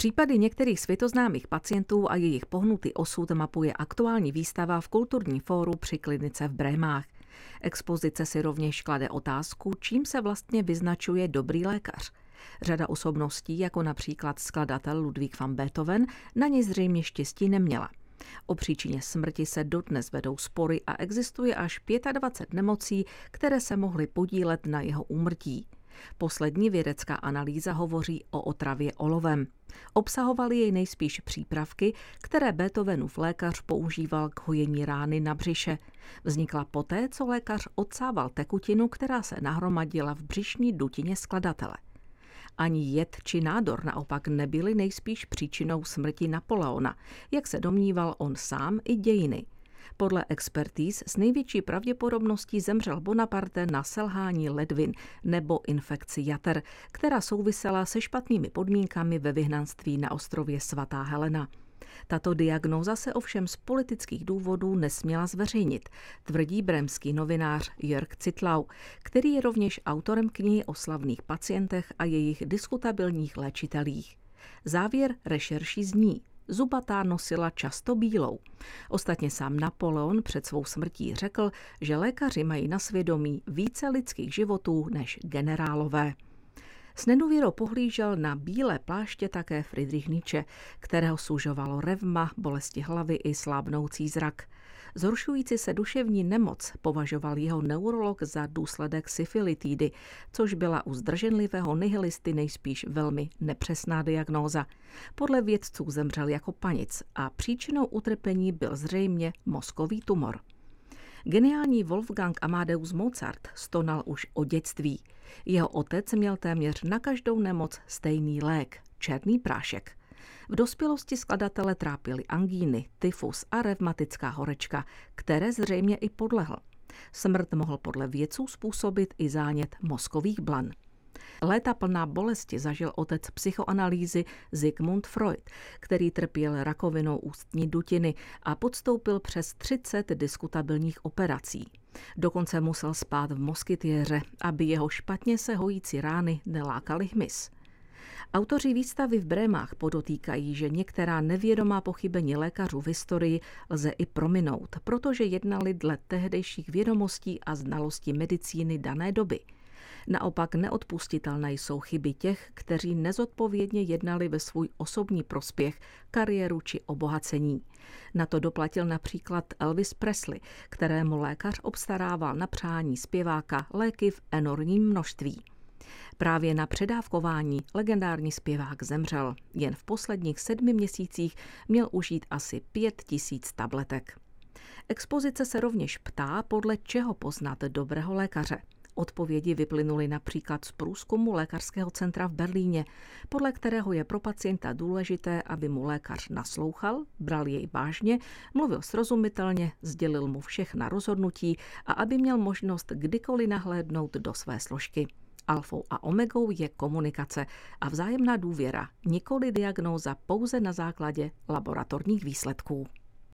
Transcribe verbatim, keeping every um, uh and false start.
Případy některých světoznámých pacientů a jejich pohnutý osud mapuje aktuální výstava v Kulturní fóru při klinice v Brémách. Expozice si rovněž klade otázku, čím se vlastně vyznačuje dobrý lékař. Řada osobností, jako například skladatel Ludwig van Beethoven, na ně zřejmě štěstí neměla. O příčině smrti se dodnes vedou spory a existuje až dvacet pět nemocí, které se mohly podílet na jeho úmrtí. Poslední vědecká analýza hovoří o otravě olovem. Obsahovaly jej nejspíš přípravky, které Beethovenův lékař používal k hojení rány na břiše. Vznikla poté, co lékař odsával tekutinu, která se nahromadila v břišní dutině skladatele. Ani jed či nádor naopak nebyly nejspíš příčinou smrti Napoleona, jak se domníval on sám i dějiny. Podle expertíz s největší pravděpodobností zemřel Bonaparte na selhání ledvin nebo infekci jater, která souvisela se špatnými podmínkami ve vyhnanství na ostrově Svatá Helena. Tato diagnóza se ovšem z politických důvodů nesměla zveřejnit, tvrdí brémský novinář Jörg Zittlau, který je rovněž autorem knihy o slavných pacientech a jejich diskutabilních léčitelích. Závěr rešerší zní: zubatá nosila často bílou. Ostatně sám Napoleon před svou smrtí řekl, že lékaři mají na svědomí více lidských životů než generálové. S nedůvěrou pohlížel na bílé pláště také Friedrich Nietzsche, kterého sužovalo revma, bolesti hlavy i slábnoucí zrak. Zhoršující se duševní nemoc považoval jeho neurolog za důsledek syfilitidy, což byla u zdrženlivého nihilisty nejspíš velmi nepřesná diagnóza. Podle vědců zemřel jako panic a příčinou utrpení byl zřejmě mozkový tumor. Geniální Wolfgang Amadeus Mozart stonal už od dětství. Jeho otec měl téměř na každou nemoc stejný lék – černý prášek. V dospělosti skladatele trápily angíny, tyfus a revmatická horečka, které zřejmě i podlehl. Smrt mohl podle vědců způsobit i zánět mozkových blan. Léta plná bolesti zažil otec psychoanalýzy Sigmund Freud, který trpěl rakovinou ústní dutiny a podstoupil přes třicet diskutabilních operací. Dokonce musel spát v moskytiéře, aby jeho špatně se hojící rány nelákaly hmyz. Autoři výstavy v Brémách podotýkají, že některá nevědomá pochybení lékařů v historii lze i prominout, protože jednali dle tehdejších vědomostí a znalostí medicíny dané doby. Naopak neodpustitelné jsou chyby těch, kteří nezodpovědně jednali ve svůj osobní prospěch, kariéru či obohacení. Na to doplatil například Elvis Presley, kterému lékař obstarával na přání zpěváka léky v enormním množství. Právě na předávkování legendární zpěvák zemřel. Jen v posledních sedmi měsících měl užít asi pět tisíc tabletek. Expozice se rovněž ptá, podle čeho poznat dobrého lékaře. Odpovědi vyplynuly například z průzkumu lékařského centra v Berlíně, podle kterého je pro pacienta důležité, aby mu lékař naslouchal, bral jej vážně, mluvil srozumitelně, sdělil mu všechna rozhodnutí a aby měl možnost kdykoliv nahlédnout do své složky. Alfou a omegou je komunikace a vzájemná důvěra, nikoli diagnóza pouze na základě laboratorních výsledků.